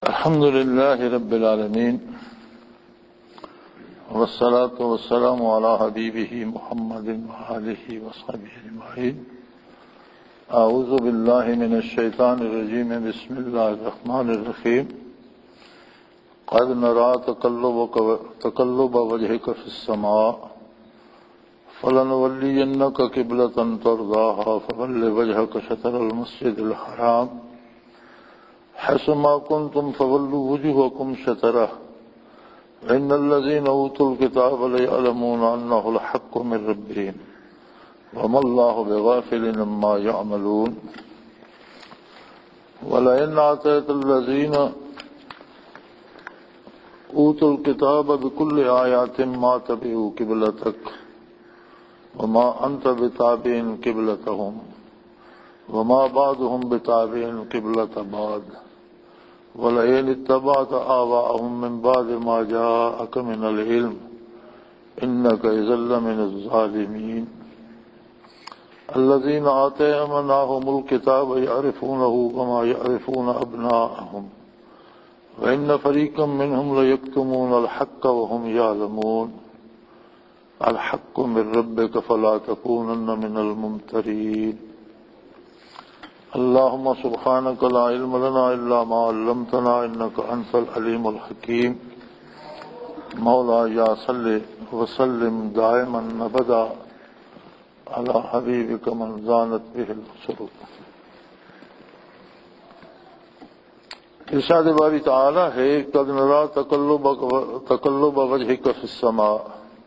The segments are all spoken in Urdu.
الحمد لله رب العالمين والصلاة والسلام على حبيبه محمد وآله وصحبه أجمعين. أعوذ بالله من الشيطان الرجيم. بسم الله الرحمن الرحيم. قد نرى تقلب وجهك في السماء فلنولينك قبلة ترضاها فول وجهك شطر المسجد الحرام حيث ما كنتم فولوا وجوهكم شطره إن الذين أوتوا الكتاب ليعلمون أنه الحق من ربهم وما الله بغافل عما يعملون. ولئن آتيت الذين أوتوا الكتاب بكل آيات ما تبعوا قبلتك وما أنت بتابع قبلتهم وما بعضهم بتابع قبلة بعض ولئن اتبعت آباءهم من بعد ما جاءك من العلم إنك إذا لمن الظالمين. الذين آتيناهم الكتاب يعرفونه كما يعرفون أبناءهم وإن فريقا منهم ليكتمون الحق وهم يعلمون. الحق من ربك فلا تكونن من الممترين. اللهم سبحانك لا علم لنا إلا ما علمتنا إنك أنت العليم الحكيم. مولاي صل وسلم دائما أبدا على حبيبك من زانت به السرور. ارشاد باری تعالی ہے قد نرى تقلب وجهك في السماء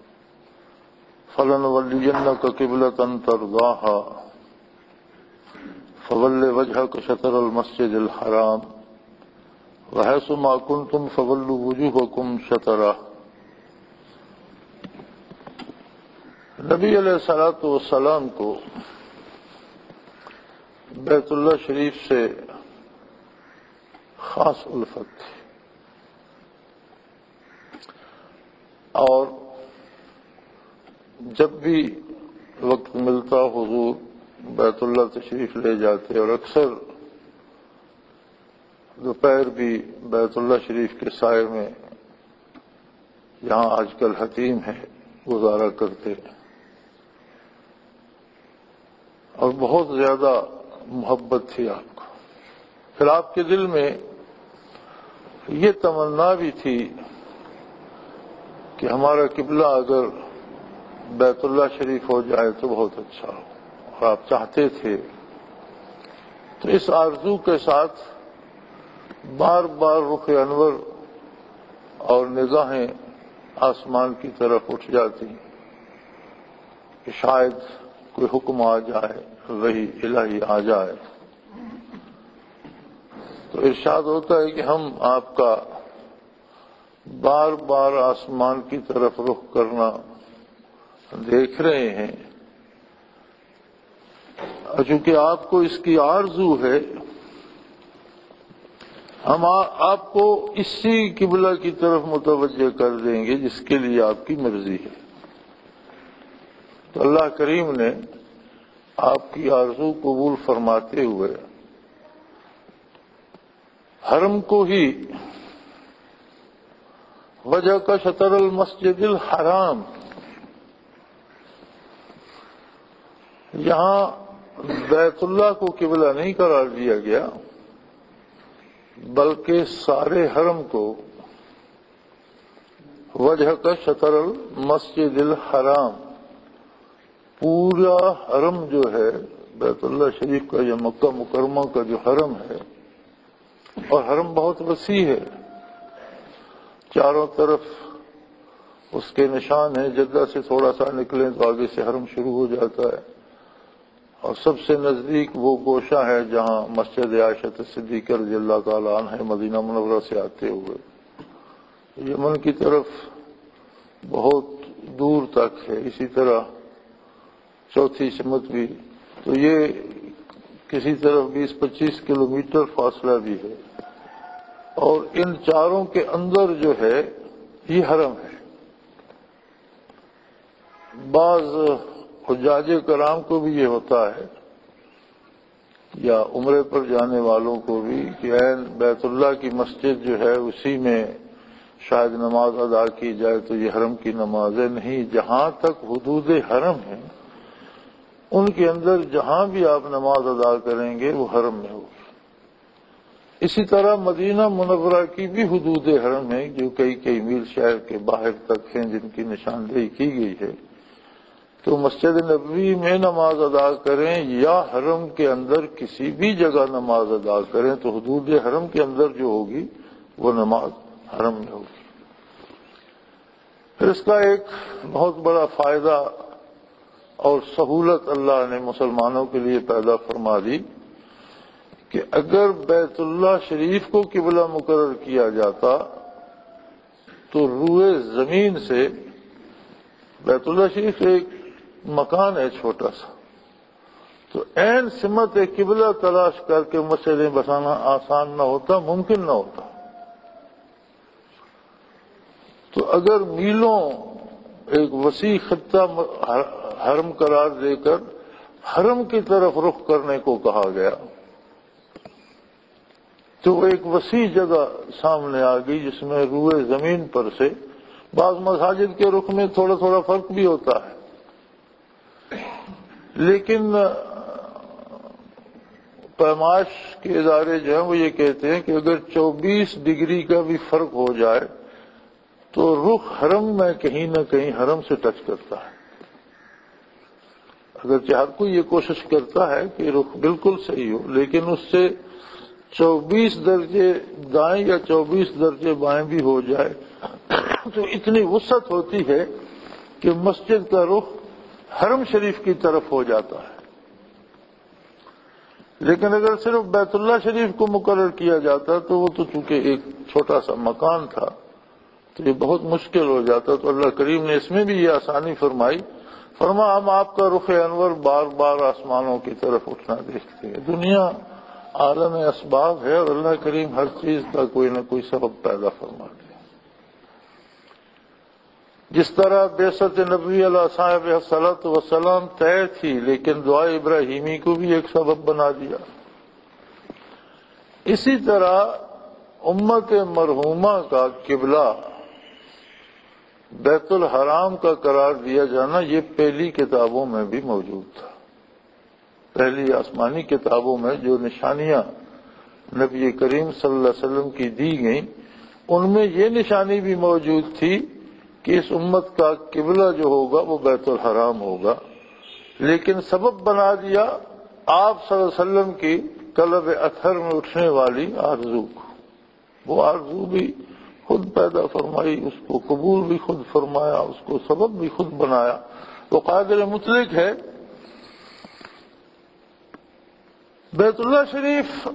فلنولينك قبلة ترضاها فول وجهك شطر المسجد الحرام وحيث ما كنتم فولوا وجوهكم شطره. نبی علیہ الصلوۃ والسلام کو بیت اللہ شریف سے خاص الفت تھی اور جب بھی وقت ملتا حضور بیت اللہ تشریف لے جاتے اور اکثر دوپہر بھی بیت اللہ شریف کے سائے میں جہاں آج کل حتیم ہے گزارا کرتے اور بہت زیادہ محبت تھی آپ کو. پھر آپ کے دل میں یہ تمنا بھی تھی کہ ہمارا قبلہ اگر بیت اللہ شریف ہو جائے تو بہت اچھا ہو اور آپ چاہتے تھے. تو اس آرزو کے ساتھ بار بار رخ انور اور نگاہیں آسمان کی طرف اٹھ جاتی کہ شاید کوئی حکم آ جائے وہی الہی آ جائے. تو ارشاد ہوتا ہے کہ ہم آپ کا بار بار آسمان کی طرف رخ کرنا دیکھ رہے ہیں چونکہ آپ کو اس کی آرزو ہے. ہم آپ کو اسی قبلہ کی طرف متوجہ کر دیں گے جس کے لیے آپ کی مرضی ہے. تو اللہ کریم نے آپ کی آرزو قبول فرماتے ہوئے حرم کو ہی وجہ کا شطر المسجد الحرام، یہاں بیت اللہ کو قبلہ نہیں قرار دیا گیا بلکہ سارے حرم کو وجہ کا شطر المسجد الحرام، پورا حرم جو ہے بیت اللہ شریف کا یا مکہ مکرمہ کا جو حرم ہے، اور حرم بہت وسیع ہے، چاروں طرف اس کے نشان ہیں. جدہ سے تھوڑا سا نکلیں تو آگے سے حرم شروع ہو جاتا ہے اور سب سے نزدیک وہ گوشہ ہے جہاں مسجد عائشہ صدیقہ رضی اللہ تعالی عنہ مدینہ منورہ سے آتے ہوئے یمن کی طرف بہت دور تک ہے. اسی طرح چوتھی سمت بھی، تو یہ کسی طرف 20-25 کلومیٹر فاصلہ بھی ہے. اور ان چاروں کے اندر جو ہے یہ حرم ہے. بعض حجاج کرام کو بھی یہ ہوتا ہے یا عمرے پر جانے والوں کو بھی کہ عین بیت اللہ کی مسجد جو ہے اسی میں شاید نماز ادا کی جائے تو یہ حرم کی نمازیں نہیں، جہاں تک حدود حرم ہیں ان کے اندر جہاں بھی آپ نماز ادا کریں گے وہ حرم میں ہوگی۔ اسی طرح مدینہ منورہ کی بھی حدود حرم ہیں جو کئی میل شہر کے باہر تک ہیں، جن کی نشاندہی کی گئی ہے۔ تو مسجد نبوی میں نماز ادا کریں یا حرم کے اندر کسی بھی جگہ نماز ادا کریں تو حدود حرم کے اندر جو ہوگی وہ نماز حرم میں ہوگی۔ پھر اس کا ایک بہت بڑا فائدہ اور سہولت اللہ نے مسلمانوں کے لیے پیدا فرما دی کہ اگر بیت اللہ شریف کو قبلہ مقرر کیا جاتا تو روئے زمین سے بیت اللہ شریف ایک مکان ہے چھوٹا سا، تو عین سمت قبلہ تلاش کر کے مسجدیں بسانا آسان نہ ہوتا، ممکن نہ ہوتا۔ تو اگر میلوں ایک وسیع خطہ حرم قرار دے کر حرم کی طرف رخ کرنے کو کہا گیا تو وہ ایک وسیع جگہ سامنے آ گئی جس میں روئے زمین پر سے بعض مساجد کے رخ میں تھوڑا تھوڑا فرق بھی ہوتا ہے، لیکن پیمائش کے ادارے جو ہیں وہ یہ کہتے ہیں کہ اگر 24 ڈگری کا بھی فرق ہو جائے تو رخ حرم میں کہیں نہ کہیں حرم سے ٹچ کرتا ہے۔ اگرچہ ہر کوئی یہ کوشش کرتا ہے کہ رخ بالکل صحیح ہو، لیکن اس سے 24 درجے دائیں یا 24 درجے بائیں بھی ہو جائے تو اتنی وسعت ہوتی ہے کہ مسجد کا رخ حرم شریف کی طرف ہو جاتا ہے۔ لیکن اگر صرف بیت اللہ شریف کو مقرر کیا جاتا تو وہ تو چونکہ ایک چھوٹا سا مکان تھا تو یہ بہت مشکل ہو جاتا، تو اللہ کریم نے اس میں بھی یہ آسانی فرمائی، ہم آپ کا رخ انور بار بار آسمانوں کی طرف اٹھنا دیکھتے ہیں۔ دنیا عالم اسباب ہے اور اللہ کریم ہر چیز کا کوئی نہ کوئی سبب پیدا فرماتے ہیں۔ جس طرح بعثت نبی علیہ صاحب صلاۃ وسلام طے تھی لیکن دعا ابراہیمی کو بھی ایک سبب بنا دیا، اسی طرح امت مرحومہ کا قبلہ بیت الحرام کا قرار دیا جانا یہ پہلی کتابوں میں بھی موجود تھا۔ پہلی آسمانی کتابوں میں جو نشانیاں نبی کریم صلی اللہ علیہ وسلم کی دی گئیں ان میں یہ نشانی بھی موجود تھی کہ اس امت کا قبلہ جو ہوگا وہ بیت الحرام ہوگا، لیکن سبب بنا دیا آپ صلی اللہ علیہ وسلم کی قلب اطہر میں اٹھنے والی آرزو کو۔ وہ آرزو بھی خود پیدا فرمائی، اس کو قبول بھی خود فرمایا، اس کو سبب بھی خود بنایا۔ وہ قادر مطلق ہے۔ بیت اللہ شریف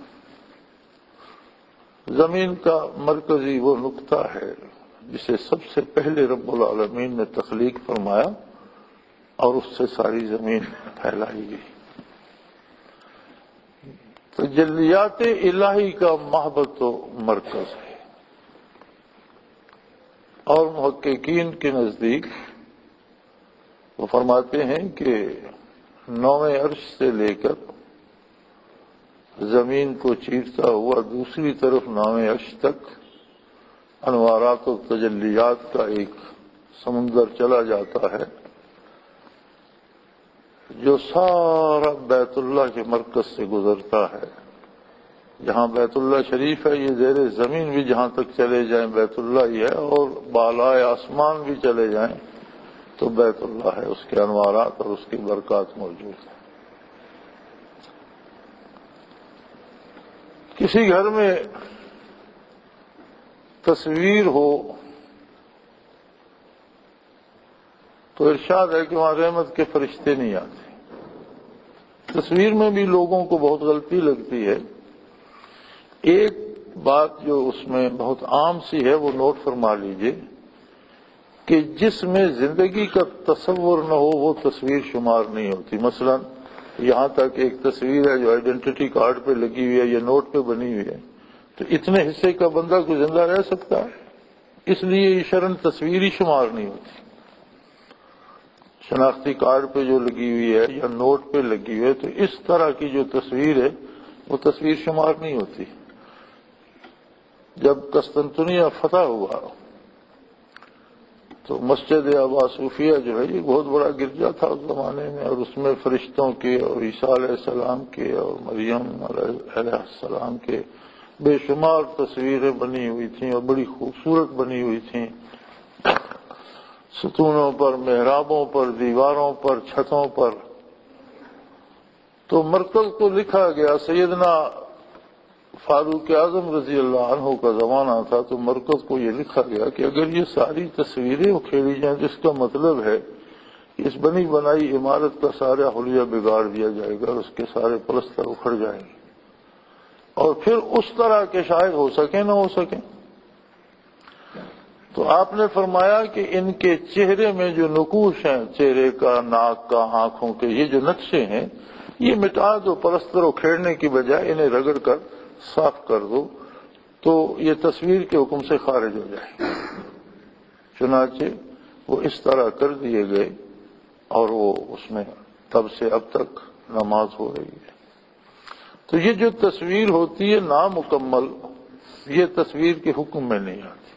زمین کا مرکزی وہ نقطہ ہے جسے سب سے پہلے رب العالمین نے تخلیق فرمایا اور اس سے ساری زمین پھیلائی گئی۔ تجلیات الہی کا محبت و مرکز ہے، اور محققین کے نزدیک وہ فرماتے ہیں کہ 9ویں عرش سے لے کر زمین کو چیرتا ہوا دوسری طرف 9ویں عرش تک انوارات و تجلیات کا ایک سمندر چلا جاتا ہے جو سارا بیت اللہ کے مرکز سے گزرتا ہے۔ جہاں بیت اللہ شریف ہے یہ زیر زمین بھی جہاں تک چلے جائیں بیت اللہ ہی ہے، اور بالائے آسمان بھی چلے جائیں تو بیت اللہ ہے، اس کے انوارات اور اس کی برکات موجود ہیں۔ کسی گھر میں تصویر ہو تو ارشاد ہے کہ وہاں رحمت کے فرشتے نہیں آتے۔ تصویر میں بھی لوگوں کو بہت غلطی لگتی ہے۔ ایک بات جو اس میں بہت عام سی ہے وہ نوٹ فرما لیجئے کہ جس میں زندگی کا تصور نہ ہو وہ تصویر شمار نہیں ہوتی۔ مثلا یہاں تک ایک تصویر ہے جو آئیڈینٹی کارڈ پہ لگی ہوئی ہے یا نوٹ پہ بنی ہوئی ہے، تو اتنے حصے کا بندہ کوئی زندہ رہ سکتا ہے؟ اس لیے یہ شرعاً تصویر ہی شمار نہیں ہوتی۔ شناختی کارڈ پہ جو لگی ہوئی ہے یا نوٹ پہ لگی ہوئی ہے، تو اس طرح کی جو تصویر ہے وہ تصویر شمار نہیں ہوتی۔ جب قسطنطنیہ فتح ہوا تو مسجد ابا صوفیہ جو ہے یہ بہت بڑا گرجا تھا اس زمانے میں، اور اس میں فرشتوں کے اور عیسیٰ علیہ السلام کے اور مریم علیہ السلام کے بے شمار تصویریں بنی ہوئی تھیں اور بڑی خوبصورت بنی ہوئی تھیں، ستونوں پر، محرابوں پر، دیواروں پر، چھتوں پر۔ تو مرکز کو لکھا گیا، سیدنا فاروق اعظم رضی اللہ عنہ کا زمانہ تھا، تو مرکز کو یہ لکھا گیا کہ اگر یہ ساری تصویریں اکھیڑی جائیں، جس کا مطلب ہے کہ اس بنی بنائی عمارت کا سارا حلیہ بگاڑ دیا جائے گا اور اس کے سارے پلستر اکھڑ جائیں گے، اور پھر اس طرح کے شاید ہو سکیں نہ ہو سکیں۔ تو آپ نے فرمایا کہ ان کے چہرے میں جو نقوش ہیں، چہرے کا، ناک کا، آنکھوں کے، یہ جو نقشے ہیں یہ مٹا دو، پلستر اکھیڑنے کی بجائے انہیں رگڑ کر صاف کر دو، تو یہ تصویر کے حکم سے خارج ہو جائے۔ چنانچہ وہ اس طرح کر دیے گئے، اور وہ اس میں تب سے اب تک نماز ہو رہی ہے۔ تو یہ جو تصویر ہوتی ہے نامکمل، یہ تصویر کے حکم میں نہیں آتی۔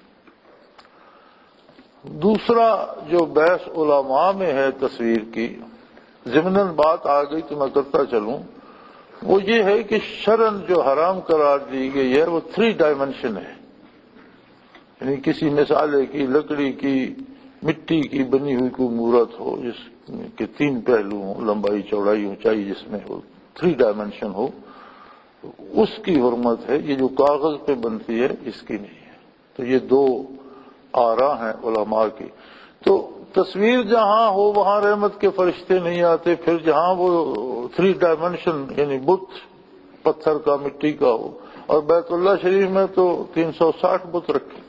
دوسرا جو بحث علماء میں ہے تصویر کی، ضمناً بات آ گئی تو میں کرتا چلوں، وہ یہ ہے کہ شرعاً جو حرام قرار دی گئی ہے وہ 3 ڈائمنشن ہے، یعنی کسی مسالے کی، لکڑی کی، مٹی کی بنی ہوئی کوئی مورت ہو جس کے 3 پہلو ہوں، لمبائی، چوڑائی، اونچائی جس میں ہو، 3 ڈائمنشن ہو، اس کی حرمت ہے۔ یہ جو کاغذ پہ بنتی ہے اس کی نہیں ہے۔ تو یہ 2 آراء ہیں علماء کی۔ تو تصویر جہاں ہو وہاں رحمت کے فرشتے نہیں آتے، پھر جہاں وہ 3 ڈائمنشن یعنی بت پتھر کا، مٹی کا ہو، اور بیت اللہ شریف میں تو 360 بت رکھے۔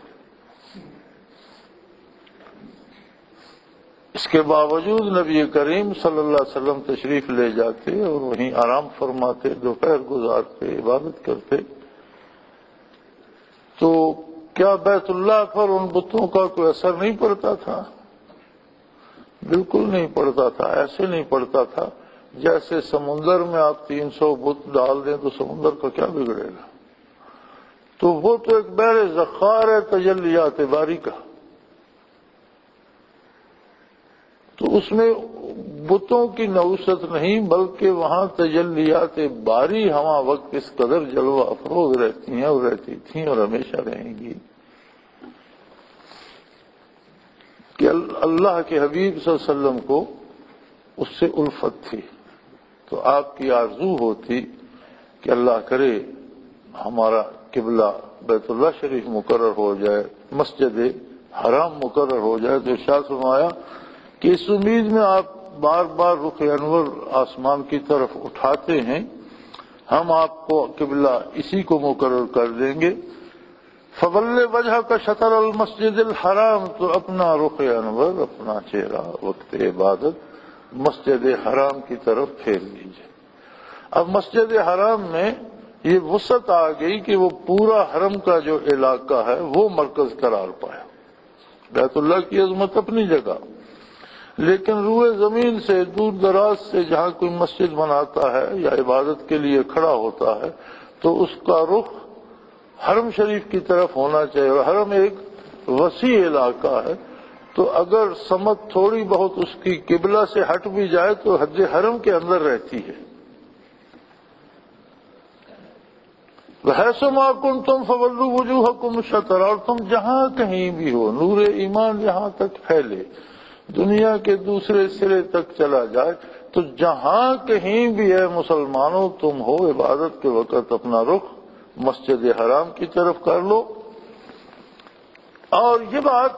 اس کے باوجود نبی کریم صلی اللہ علیہ وسلم تشریف لے جاتے اور وہیں آرام فرماتے، دوپہر گزارتے، عبادت کرتے۔ تو کیا بیت اللہ پر ان بتوں کا کوئی اثر نہیں پڑتا تھا؟ بالکل نہیں پڑتا تھا۔ ایسے نہیں پڑتا تھا جیسے سمندر میں آپ 300 بت ڈال دیں تو سمندر کا کیا بگڑے گا؟ تو وہ تو ایک بحر ذخار ہے تجلیات باری کا، تو اس میں بتوں کی نوست نہیں بلکہ وہاں تجلیات باری ہمہ وقت اس قدر جلوہ افروز رہتی ہیں اور رہتی تھیں اور ہمیشہ رہیں گی کہ اللہ کے حبیب صلی اللہ علیہ وسلم کو اس سے الفت تھی۔ تو آپ کی آرزو ہوتی کہ اللہ کرے ہمارا قبلہ بیت اللہ شریف مقرر ہو جائے، مسجد حرام مقرر ہو جائے۔ تو ارشاد فرمایا کہ اس امید میں آپ بار بار رخ انور آسمان کی طرف اٹھاتے ہیں، ہم آپ کو قبلہ اسی کو مقرر کر دیں گے۔ فول وجہ کا شطر المسجد الحرام، تو اپنا رخ انور، اپنا چہرہ وقت عبادت مسجد حرام کی طرف پھیر لیجیے۔ اب مسجد حرام میں یہ وسعت آ گئی کہ وہ پورا حرم کا جو علاقہ ہے وہ مرکز قرار پایا۔ بیت اللہ کی عظمت اپنی جگہ، لیکن روئے زمین سے دور دراز سے جہاں کوئی مسجد بناتا ہے یا عبادت کے لیے کھڑا ہوتا ہے تو اس کا رخ حرم شریف کی طرف ہونا چاہیے، اور حرم ایک وسیع علاقہ ہے، تو اگر سمت تھوڑی بہت اس کی قبلہ سے ہٹ بھی جائے تو حد حرم کے اندر رہتی ہے۔ وَحَيْثُمَا كُنْتُمْ فَوَلُّوا وُجُوهَكُمْ شَطْرَهُ، اور تم جہاں کہیں بھی ہو، نور ایمان جہاں تک پھیلے، دنیا کے دوسرے سرے تک چلا جائے، تو جہاں کہیں بھی ہے مسلمانوں تم ہو، عبادت کے وقت اپنا رخ مسجد حرام کی طرف کر لو۔ اور یہ بات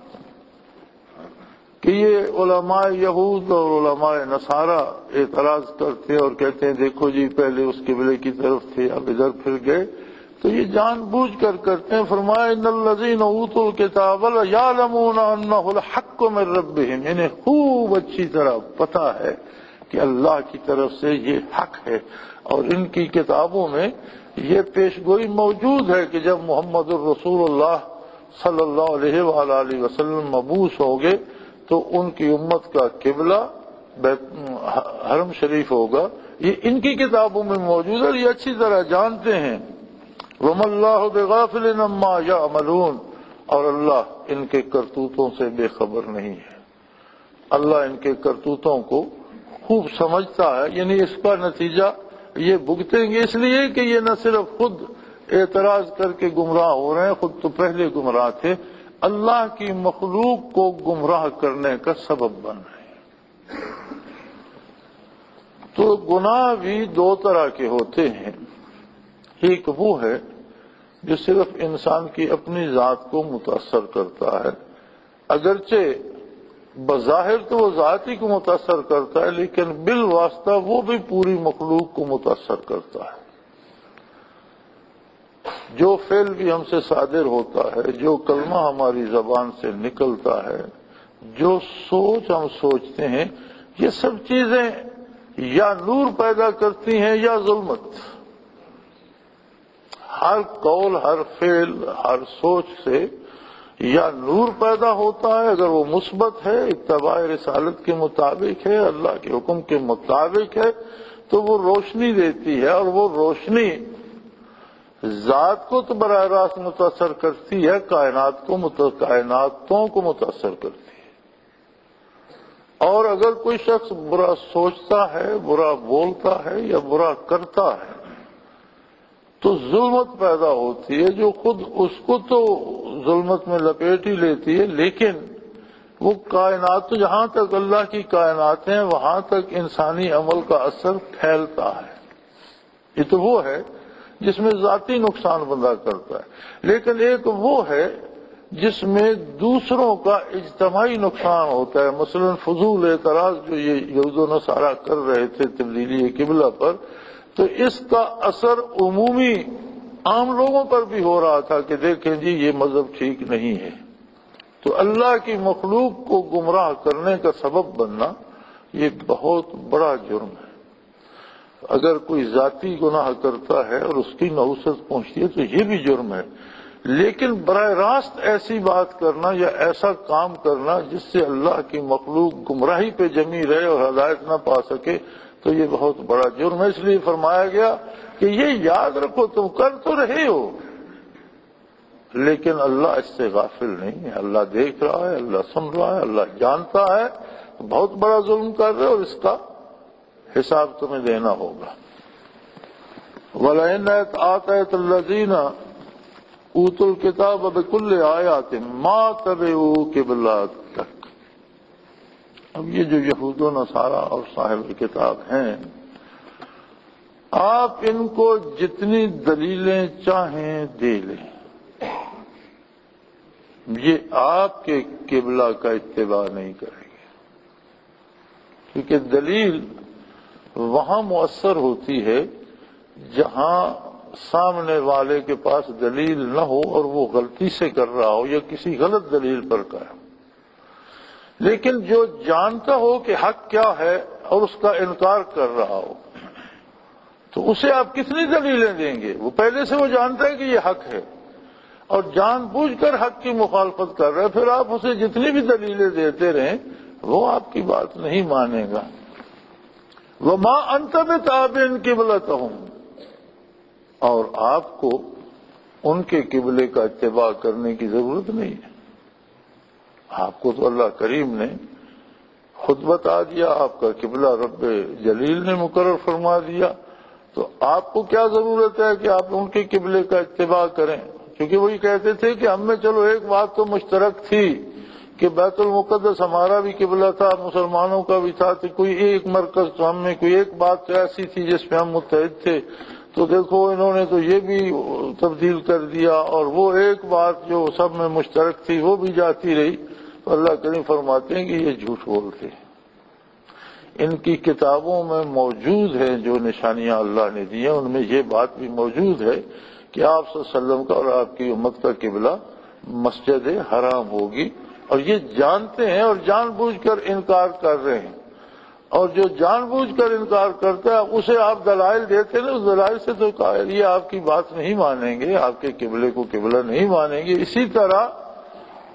کہ یہ علماء یہود اور علماء نصارہ اعتراض کرتے اور کہتے ہیں دیکھو جی پہلے اس قبلے کی طرف تھے اب ادھر پھر گئے، تو یہ جان بوجھ کر کرتے ہیں۔ فرمایا ان الذین اوتوا الکتاب یعلمون انہ الحق من ربہم، انہیں خوب اچھی طرح پتہ ہے کہ اللہ کی طرف سے یہ حق ہے، اور ان کی کتابوں میں یہ پیشگوئی موجود ہے کہ جب محمد الرسول اللہ صلی اللہ علیہ وآلہ وسلم مبعوث ہوں گے تو ان کی امت کا قبلہ حرم شریف ہوگا. یہ ان کی کتابوں میں موجود ہے، یہ اچھی طرح جانتے ہیں. وَمَا اللَّهُ بِغَافِلٍ عَمَّا يَعْمَلُونَ، اور اللہ ان کے کرتوتوں سے بے خبر نہیں ہے. اللہ ان کے کرتوتوں کو خوب سمجھتا ہے. یعنی اس کا نتیجہ یہ بھگتیں گے، اس لیے کہ یہ نہ صرف خود اعتراض کر کے گمراہ ہو رہے ہیں، خود تو پہلے گمراہ تھے، اللہ کی مخلوق کو گمراہ کرنے کا سبب بن رہے ہیں. تو گناہ بھی دو طرح کے ہوتے ہیں. ایک وہ ہے جو صرف انسان کی اپنی ذات کو متاثر کرتا ہے، اگرچہ بظاہر تو وہ ذات ہی کو متاثر کرتا ہے، لیکن بالواسطہ وہ بھی پوری مخلوق کو متاثر کرتا ہے. جو فعل بھی ہم سے صادر ہوتا ہے، جو کلمہ ہماری زبان سے نکلتا ہے، جو سوچ ہم سوچتے ہیں، یہ سب چیزیں یا نور پیدا کرتی ہیں یا ظلمت. ہر قول، ہر فعل، ہر سوچ سے یا نور پیدا ہوتا ہے اگر وہ مثبت ہے، اتباع رسالت کے مطابق ہے، اللہ کے حکم کے مطابق ہے، تو وہ روشنی دیتی ہے، اور وہ روشنی ذات کو تو براہ راست متاثر کرتی ہے، کائناتوں کو متاثر کرتی ہے. اور اگر کوئی شخص برا سوچتا ہے، برا بولتا ہے یا برا کرتا ہے تو ظلمت پیدا ہوتی ہے، جو خود اس کو تو ظلمت میں لپیٹ ہی لیتی ہے، لیکن وہ کائنات، جہاں تک اللہ کی کائنات ہیں وہاں تک انسانی عمل کا اثر پھیلتا ہے. یہ تو وہ ہے جس میں ذاتی نقصان بندہ کرتا ہے. لیکن ایک وہ ہے جس میں دوسروں کا اجتماعی نقصان ہوتا ہے. مثلا فضول اعتراض جو یہ یہود و نصارہ کر رہے تھے تبدیلی قبلہ پر، تو اس کا اثر عمومی عام لوگوں پر بھی ہو رہا تھا کہ دیکھیں جی یہ مذہب ٹھیک نہیں ہے. تو اللہ کی مخلوق کو گمراہ کرنے کا سبب بننا یہ بہت بڑا جرم ہے. اگر کوئی ذاتی گناہ کرتا ہے اور اس کی نحوست پہنچتی ہے تو یہ بھی جرم ہے، لیکن براہ راست ایسی بات کرنا یا ایسا کام کرنا جس سے اللہ کی مخلوق گمراہی پہ جمی رہے اور ہدایت نہ پا سکے، تو یہ بہت بڑا جرم ہے. اس لیے فرمایا گیا کہ یہ یاد رکھو تم کر تو رہے ہو، لیکن اللہ اس سے غافل نہیں ہے. اللہ دیکھ رہا ہے، اللہ سن رہا ہے، اللہ جانتا ہے. بہت بڑا ظلم کر رہے اور اس کا حساب تمہیں دینا ہوگا. وَلَئِنْ آتَيْتَ الَّذِينَ أُوتُوا الْكِتَابَ بِكُلِّ آيَاتٍ مَا تَبِعُوا قِبْلَتَكَ. اب یہ جو یہود و نصارہ اور صاحب کتاب ہیں، آپ ان کو جتنی دلیلیں چاہیں دے لیں، یہ آپ کے قبلہ کا اتباع نہیں کریں گے. کیونکہ دلیل وہاں مؤثر ہوتی ہے جہاں سامنے والے کے پاس دلیل نہ ہو اور وہ غلطی سے کر رہا ہو یا کسی غلط دلیل پر کرے. لیکن جو جانتا ہو کہ حق کیا ہے اور اس کا انکار کر رہا ہو، تو اسے آپ کتنی دلیلیں دیں گے؟ وہ پہلے سے وہ جانتا ہے کہ یہ حق ہے اور جان بوجھ کر حق کی مخالفت کر رہا ہے، پھر آپ اسے جتنی بھی دلیلیں دیتے رہیں وہ آپ کی بات نہیں مانے گا. وَمَا أَنْتَ بِتَابِعٍ قِبْلَتَهُمْ، اور آپ کو ان کے قبلے کا اتباع کرنے کی ضرورت نہیں ہے. آپ کو تو اللہ کریم نے خود بتا دیا، آپ کا قبلہ رب جلیل نے مقرر فرما دیا، تو آپ کو کیا ضرورت ہے کہ آپ ان کے قبلے کا اتباع کریں؟ کیونکہ وہی کہتے تھے کہ ہم میں چلو ایک بات تو مشترک تھی کہ بیت المقدس ہمارا بھی قبلہ تھا، مسلمانوں کا بھی تھا، تو کوئی ایک مرکز تو ہم میں کوئی ایک بات تو ایسی تھی جس پہ ہم متحد تھے. تو دیکھو انہوں نے تو یہ بھی تبدیل کر دیا، اور وہ ایک بات جو سب میں مشترک تھی وہ بھی جاتی رہی. تو اللہ کریم فرماتے ہیں کہ یہ جھوٹ بولتے ہیں. ان کی کتابوں میں موجود ہیں جو نشانیاں اللہ نے دی ہیں، ان میں یہ بات بھی موجود ہے کہ آپ صلی اللہ علیہ وسلم کا اور آپ کی امت کا قبلہ مسجد حرام ہوگی، اور یہ جانتے ہیں اور جان بوجھ کر انکار کر رہے ہیں. اور جو جان بوجھ کر انکار کرتا ہے اسے آپ دلائل دیتے ہیں، اس دلائل سے تو یہ آپ کی بات نہیں مانیں گے، آپ کے قبلے کو قبلہ نہیں مانیں گے. اسی طرح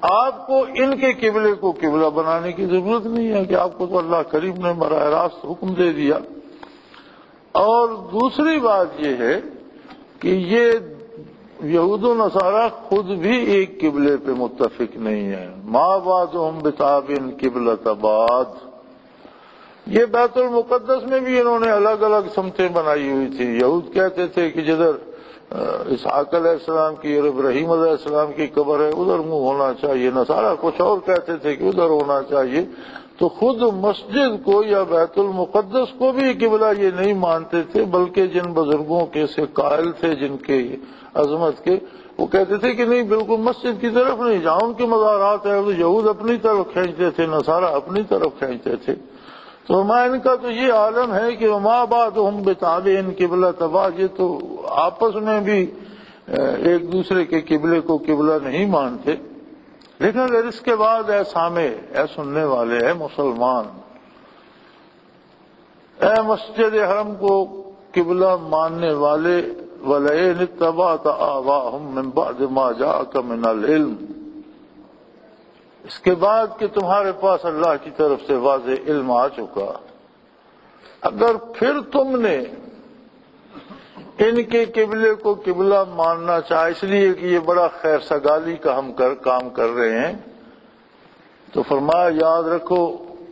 آپ کو ان کے قبلے کو قبلہ بنانے کی ضرورت نہیں ہے کہ آپ کو تو اللہ کریم نے براہ راست حکم دے دیا۔ اور دوسری بات یہ ہے کہ یہ یہود و نصارہ خود بھی ایک قبلے پہ متفق نہیں ہے۔ ما بعضهم بتابع قبلۃ بعض، یہ بیت المقدس میں بھی انہوں نے الگ الگ سمتیں بنائی ہوئی تھی۔ یہود کہتے تھے کہ جدھر اسحاق علیہ السلام کی اور ابراہیم علیہ السلام کی قبر ہے ادھر منہ ہونا چاہیے، نصارہ کچھ اور کہتے تھے کہ ادھر ہونا چاہیے۔ تو خود مسجد کو یا بیت المقدس کو بھی قبلہ یہ نہیں مانتے تھے، بلکہ جن بزرگوں کے سے قائل تھے جن کے عظمت کے، وہ کہتے تھے کہ نہیں بالکل مسجد کی طرف نہیں، جہاں ان کے مزارات ہیں یہود اپنی طرف کھینچتے تھے، نصارہ اپنی طرف کھینچتے تھے۔ تو ان کا تو یہ عالم ہے کہ ما بعضهم بتابع قبلۃ بعض، یہ تو آپس میں بھی ایک دوسرے کے قبلے کو قبلہ نہیں مانتے۔ لیکن اگر اس کے بعد اے سامع، اے سننے والے، اے مسلمان، اے مسجد حرم کو قبلہ ماننے والے، وَلَئِنِ اتَّبَعْتَ آبَاءَهُمْ مِنْ بَعْدِ مَا جَاءَكَ مِنَ الْعِلْمِ، اس کے بعد کہ تمہارے پاس اللہ کی طرف سے واضح علم آ چکا، اگر پھر تم نے ان کے قبلے کو قبلہ ماننا چاہا اس لیے کہ یہ بڑا خیر سگالی کا ہم کام کر رہے ہیں، تو فرمایا یاد رکھو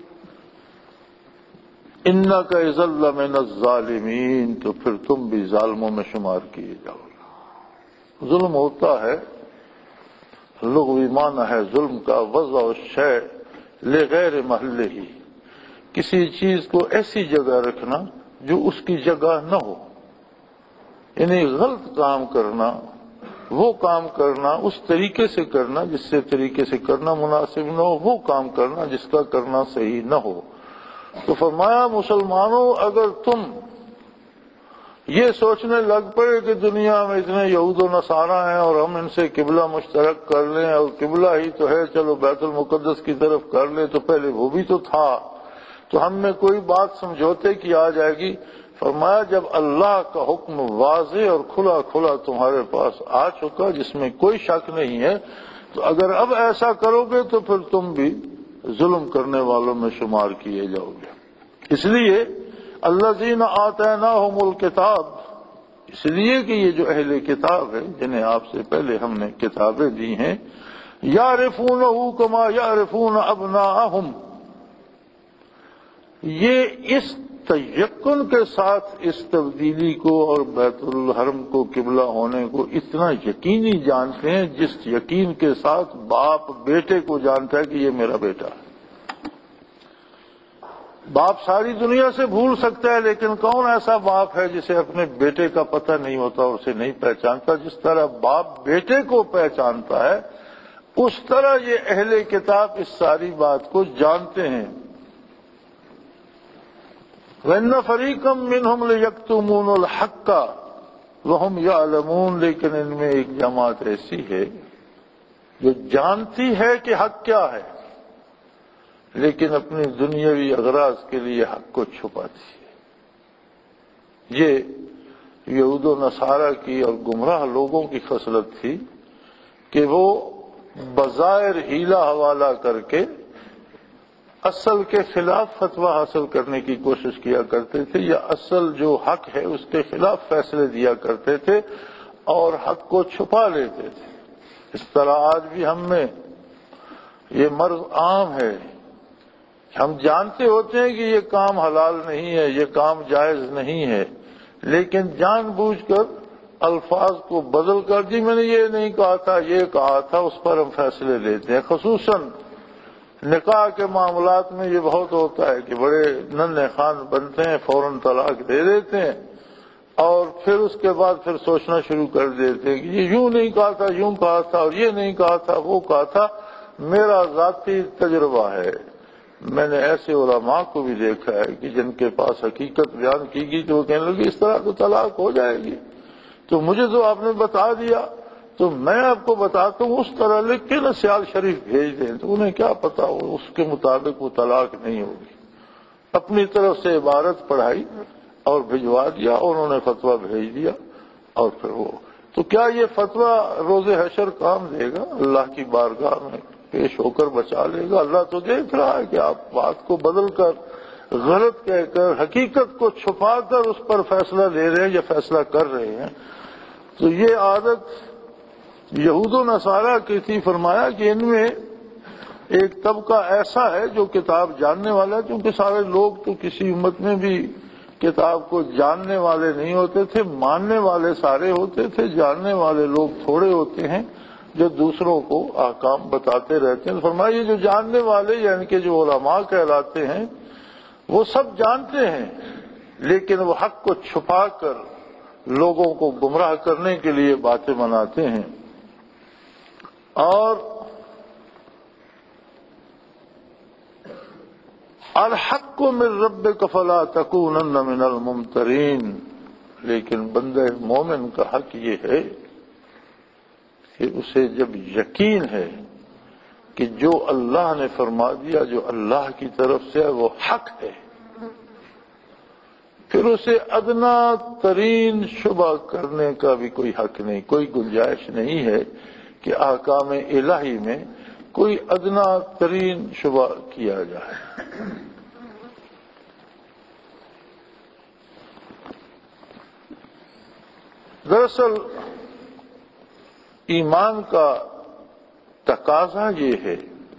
اِنَّكَ إِذًا لَّمِنَ الظَّالِمِينَ، تو پھر تم بھی ظالموں میں شمار کیے جاؤ گے۔ ظلم ہوتا ہے، لغوی معنی ہے ظلم کا وضع الشیء لغیر محلہ، کسی چیز کو ایسی جگہ رکھنا جو اس کی جگہ نہ ہو، یعنی غلط کام کرنا، وہ کام کرنا اس طریقے سے کرنا جس سے طریقے سے کرنا مناسب نہ ہو، وہ کام کرنا جس کا کرنا صحیح نہ ہو۔ تو فرمایا مسلمانوں، اگر تم یہ سوچنے لگ پڑے کہ دنیا میں اتنے یہود و نصارہ ہیں اور ہم ان سے قبلہ مشترک کر لیں، اور قبلہ ہی تو ہے چلو بیت المقدس کی طرف کر لیں، تو پہلے وہ بھی تو تھا، تو ہم میں کوئی بات سمجھوتے کی آ جائے گی۔ فرمایا جب اللہ کا حکم واضح اور کھلا کھلا تمہارے پاس آ چکا جس میں کوئی شک نہیں ہے، تو اگر اب ایسا کرو گے تو پھر تم بھی ظلم کرنے والوں میں شمار کیے جاؤ گے۔ اس لیے الذین آتیناہم الکتاب، اس لیے کہ یہ جو اہل کتاب ہے جنہیں آپ سے پہلے ہم نے کتابیں دی ہیں، یعرفونہ کما یعرفون ابناءہم، یہ اس تیقن کے ساتھ اس تبدیلی کو اور بیت الحرم کو قبلہ ہونے کو اتنا یقینی جانتے ہیں جس یقین کے ساتھ باپ بیٹے کو جانتا ہے کہ یہ میرا بیٹا ہے۔ باپ ساری دنیا سے بھول سکتا ہے، لیکن کون ایسا باپ ہے جسے اپنے بیٹے کا پتہ نہیں ہوتا اور اسے نہیں پہچانتا؟ جس طرح باپ بیٹے کو پہچانتا ہے اس طرح یہ اہل کتاب اس ساری بات کو جانتے ہیں۔ وَإِنَّ فَرِيقًا مِّنْهُمْ لَيَكْتُمُونَ الْحَقَّ وَهُمْ يَعْلَمُونَ، لیکن ان میں ایک جماعت ایسی ہے جو جانتی ہے کہ حق کیا ہے، لیکن اپنی دنیاوی اغراض کے لیے حق کو چھپاتی ہے۔ یہ یہود و نصارہ کی اور گمراہ لوگوں کی خصلت تھی کہ وہ بظاہر حیلہ حوالہ کر کے اصل کے خلاف فتویٰ حاصل کرنے کی کوشش کیا کرتے تھے، یا اصل جو حق ہے اس کے خلاف فیصلے دیا کرتے تھے اور حق کو چھپا لیتے تھے۔ اس طرح آج بھی ہم میں یہ مرض عام ہے، ہم جانتے ہوتے ہیں کہ یہ کام حلال نہیں ہے، یہ کام جائز نہیں ہے، لیکن جان بوجھ کر الفاظ کو بدل کر جی میں نے یہ نہیں کہا تھا یہ کہا تھا، اس پر ہم فیصلے لیتے ہیں۔ خصوصاً نکاح کے معاملات میں یہ بہت ہوتا ہے کہ بڑے ننھے خان بنتے ہیں، فوراً طلاق دے دیتے ہیں، اور پھر اس کے بعد پھر سوچنا شروع کر دیتے ہیں کہ یہ یوں نہیں کہا تھا، یوں کہا تھا، اور یہ نہیں کہا تھا، وہ کہا تھا۔ میرا ذاتی تجربہ ہے، میں نے ایسے علماء کو بھی دیکھا ہے کہ جن کے پاس حقیقت بیان کی گئی تو وہ کہنے لگے اس طرح تو طلاق ہو جائے گی، تو مجھے تو آپ نے بتا دیا تو میں آپ کو بتاتا ہوں اس طرح لکھ کے نا سیال شریف بھیج دیں، تو انہیں کیا پتا اس کے مطابق وہ طلاق نہیں ہوگی۔ اپنی طرف سے عبارت پڑھائی اور بھجوا دیا، انہوں نے فتویٰ بھیج دیا، اور پھر وہ تو کیا یہ فتویٰ روز حشر کام دے گا اللہ کی بارگاہ میں؟ پیش ہو کر بچا لے گا۔ اللہ تو دیکھ رہا ہے کہ آپ بات کو بدل کر، غلط کہہ کر، حقیقت کو چھپا کر اس پر فیصلہ لے رہے ہیں یا فیصلہ کر رہے ہیں۔ تو یہ عادت یہود و نصارہ کی تھی۔ فرمایا کہ ان میں ایک طبقہ ایسا ہے جو کتاب جاننے والا ہے، کیونکہ سارے لوگ تو کسی امت میں بھی کتاب کو جاننے والے نہیں ہوتے تھے، ماننے والے سارے ہوتے تھے، جاننے والے لوگ تھوڑے ہوتے ہیں جو دوسروں کو احکام بتاتے رہتے ہیں۔ فرمایا یہ جو جاننے والے یعنی کہ جو علماء کہلاتے ہیں وہ سب جانتے ہیں، لیکن وہ حق کو چھپا کر لوگوں کو گمراہ کرنے کے لیے باتیں بناتے ہیں۔ اور الحق من ربک فلا تکونن من الممترین، لیکن بندہ مومن کا حق یہ ہے کہ اسے جب یقین ہے کہ جو اللہ نے فرما دیا، جو اللہ کی طرف سے ہے وہ حق ہے، پھر اسے ادنا ترین شبہ کرنے کا بھی کوئی حق نہیں، کوئی گنجائش نہیں ہے کہ احکام الہی میں کوئی ادنا ترین شبہ کیا جائے۔ دراصل ایمان کا تقاضا یہ ہے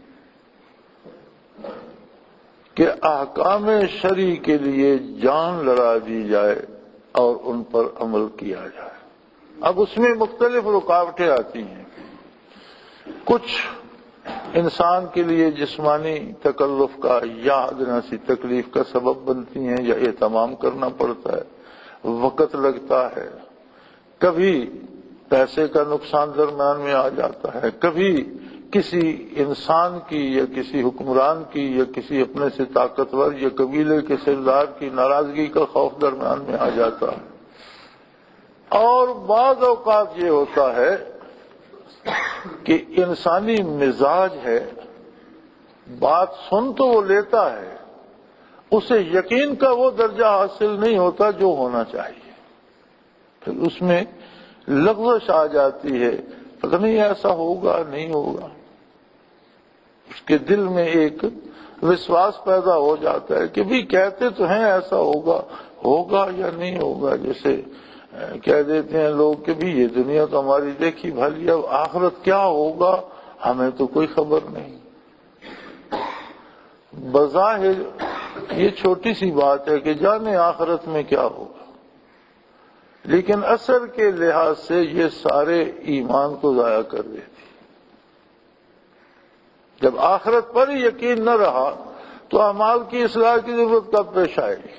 کہ احکام شرعی کے لیے جان لڑا دی جائے اور ان پر عمل کیا جائے۔ اب اس میں مختلف رکاوٹیں آتی ہیں، کچھ انسان کے لیے جسمانی تکلف کا یا ادنا سی تکلیف کا سبب بنتی ہیں، یا اہتمام کرنا پڑتا ہے، وقت لگتا ہے، کبھی پیسے کا نقصان درمیان میں آ جاتا ہے، کبھی کسی انسان کی یا کسی حکمران کی یا کسی اپنے سے طاقتور یا قبیلے کے سردار کی ناراضگی کا خوف درمیان میں آ جاتا ہے۔ اور بعض اوقات یہ ہوتا ہے کہ انسانی مزاج ہے، بات سن تو وہ لیتا ہے، اسے یقین کا وہ درجہ حاصل نہیں ہوتا جو ہونا چاہیے، پھر اس میں لغزش آ جاتی ہے، پتہ نہیں ایسا ہوگا نہیں ہوگا، اس کے دل میں ایک وشواس پیدا ہو جاتا ہے کہ بھی کہتے تو ہیں ایسا ہوگا، ہوگا یا نہیں ہوگا، جیسے کہہ دیتے ہیں لوگ کہ بھی یہ دنیا تو ہماری دیکھی بھالی، اب آخرت کیا ہوگا ہمیں تو کوئی خبر نہیں۔ بظاہر یہ چھوٹی سی بات ہے کہ جانے آخرت میں کیا ہوگا، لیکن اثر کے لحاظ سے یہ سارے ایمان کو ضائع کر دیتی۔ جب آخرت پر ہی یقین نہ رہا تو اعمال کی اصلاح کی ضرورت کب پیش آئے گی؟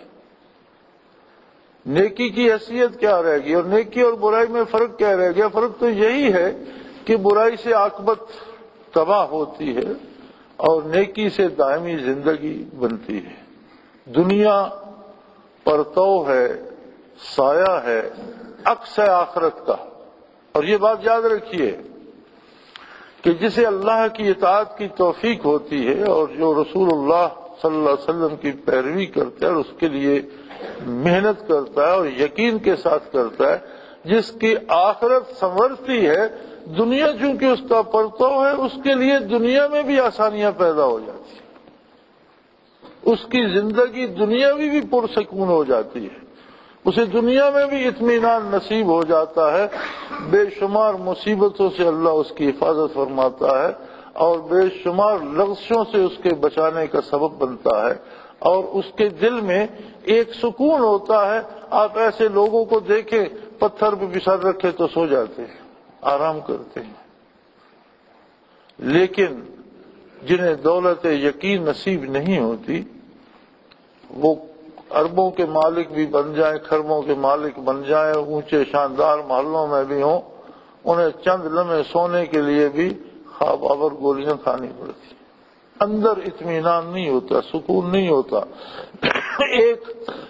نیکی کی حیثیت کیا رہے گی، اور نیکی اور برائی میں فرق کیا رہ گیا؟ فرق تو یہی ہے کہ برائی سے عاقبت تباہ ہوتی ہے اور نیکی سے دائمی زندگی بنتی ہے۔ دنیا پرتو ہے، سایہ ہے، عکس ہے آخرت کا۔ اور یہ بات یاد رکھیے کہ جسے اللہ کی اطاعت کی توفیق ہوتی ہے اور جو رسول اللہ صلی اللہ علیہ وسلم کی پیروی کرتا ہے اور اس کے لیے محنت کرتا ہے اور یقین کے ساتھ کرتا ہے، جس کی آخرت سنورتی ہے، دنیا چونکہ اس کا پرتو ہے، اس کے لیے دنیا میں بھی آسانیاں پیدا ہو جاتی ہیں، اس کی زندگی دنیاوی بھی پرسکون ہو جاتی ہے، اسے دنیا میں بھی اطمینان نصیب ہو جاتا ہے، بے شمار مصیبتوں سے اللہ اس کی حفاظت فرماتا ہے اور بے شمار لغزشوں سے اس کے بچانے کا سبب بنتا ہے، اور اس کے دل میں ایک سکون ہوتا ہے۔ آپ ایسے لوگوں کو دیکھیں پتھر پہ بچھا رکھے تو سو جاتے ہیں، آرام کرتے ہیں، لیکن جنہیں دولت یقین نصیب نہیں ہوتی وہ اربوں کے مالک بھی بن جائیں، خربوں کے مالک بن جائیں، اونچے شاندار محلوں میں بھی ہوں، انہیں چند لمحے سونے کے لیے بھی خواب آور گولیاں کھانی پڑتی، اندر اطمینان نہیں ہوتا، سکون نہیں ہوتا۔ ایک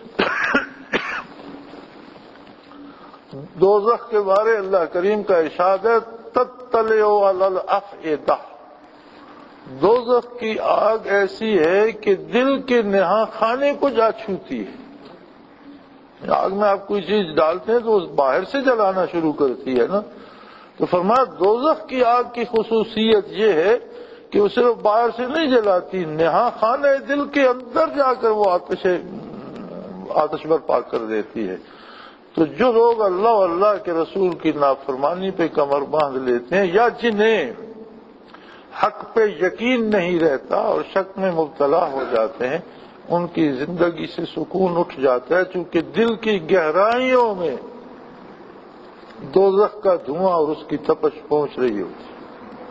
دوزخ کے بارے اللہ کریم کا ارشاد ہے تطلع علی الافئدہ، دوزخ کی آگ ایسی ہے کہ دل کے نہا خانے کو جا چھوتی ہے۔ آگ میں آپ کوئی چیز ڈالتے ہیں تو وہ باہر سے جلانا شروع کرتی ہے نا، تو فرمایا دوزخ کی آگ کی خصوصیت یہ ہے کہ وہ صرف باہر سے نہیں جلاتی، نہا خانے دل کے اندر جا کر وہ آتش برپا کر دیتی ہے۔ تو جو لوگ اللہ اور اللہ کے رسول کی نافرمانی پہ کمر باندھ لیتے ہیں، یا جنہیں حق پہ یقین نہیں رہتا اور شک میں مبتلا ہو جاتے ہیں، ان کی زندگی سے سکون اٹھ جاتا ہے، چونکہ دل کی گہرائیوں میں دوزخ کا دھواں اور اس کی تپش پہنچ رہی ہوتی ہے۔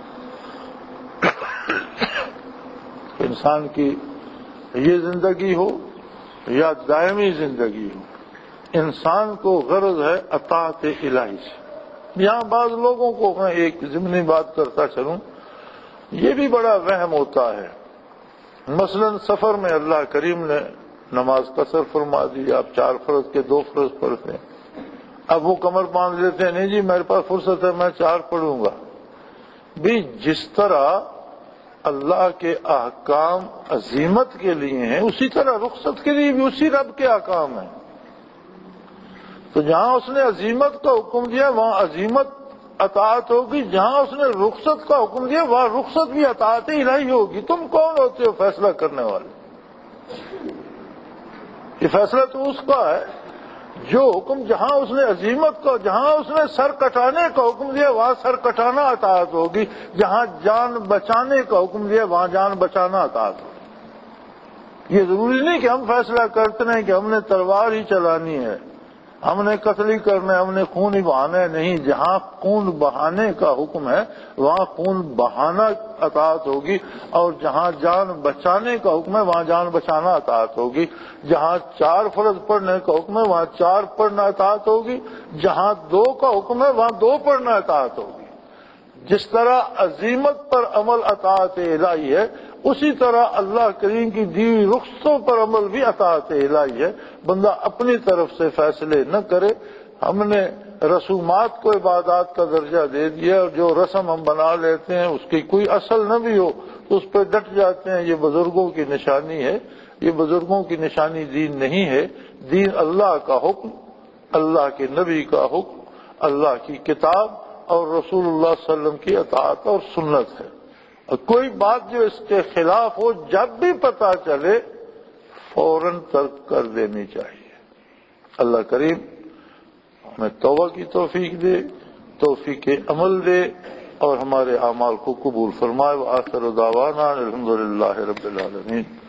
انسان کی یہ زندگی ہو یا دائمی زندگی ہو، انسان کو غرض ہے اطاعت الہی سے۔ یہاں بعض لوگوں کو میں ایک ضمنی بات کرتا چلوں، یہ بھی بڑا وہم ہوتا ہے۔ مثلا سفر میں اللہ کریم نے نماز قصر فرما دی، آپ 4 فرض کے 2 فرض پڑھتے ہیں، اب وہ کمر باندھ لیتے ہیں، نہیں جی میرے پاس فرصت ہے میں 4 پڑھوں گا۔ بھی جس طرح اللہ کے احکام عظیمت کے لیے ہیں، اسی طرح رخصت کے لیے بھی اسی رب کے احکام ہیں۔ تو جہاں اس نے عظیمت کا حکم دیا وہاں عظیمت اطاعت ہوگی، جہاں اس نے رخصت کا حکم دیا وہاں رخصت بھی اطاعت الہی ہوگی۔ تم کون ہوتے ہو فیصلہ کرنے والے؟ یہ فیصلہ تو اس کا ہے جو حکم، جہاں اس نے عظیمت کا، جہاں اس نے سر کٹانے کا حکم دیا وہاں سر کٹانا اطاعت ہوگی، جہاں جان بچانے کا حکم دیا وہاں جان بچانا اطاعت ہوگی۔ یہ ضروری نہیں کہ ہم فیصلہ کرتے ہیں کہ ہم نے تلوار ہی چلانی ہے، ہم نے قتل ہی کرنا ہے، ہم نے خون ہی بہانا ہے۔ نہیں، جہاں خون بہانے کا حکم ہے وہاں خون بہانا اطاعت ہوگی، اور جہاں جان بچانے کا حکم ہے وہاں جان بچانا اطاعت ہوگی۔ جہاں 4 فرض پڑھنے کا حکم ہے وہاں 4 پڑھنا اطاعت ہوگی، جہاں 2 کا حکم ہے وہاں 2 پڑھنا اطاعت ہوگی۔ جس طرح عظیمت پر عمل اطاعت الہی ہے، اسی طرح اللہ کریم کی دی ہوئی رخصتوں پر عمل بھی اطاعت الہی ہے۔ بندہ اپنی طرف سے فیصلے نہ کرے۔ ہم نے رسومات کو عبادات کا درجہ دے دیا، اور جو رسم ہم بنا لیتے ہیں اس کی کوئی اصل نہ بھی ہو تو اس پہ ڈٹ جاتے ہیں، یہ بزرگوں کی نشانی ہے۔ یہ بزرگوں کی نشانی دین نہیں ہے۔ دین اللہ کا حکم، اللہ کے نبی کا حکم، اللہ کی کتاب اور رسول اللہ صلی اللہ علیہ وسلم کی اطاعت اور سنت ہے۔ اور کوئی بات جو اس کے خلاف ہو، جب بھی پتہ چلے فوراً ترک کر دینی چاہیے۔ اللہ کریم ہمیں توبہ کی توفیق دے، توفیق عمل دے، اور ہمارے اعمال کو قبول فرمائے۔ وآخر دعوانا الحمدللہ رب العالمین۔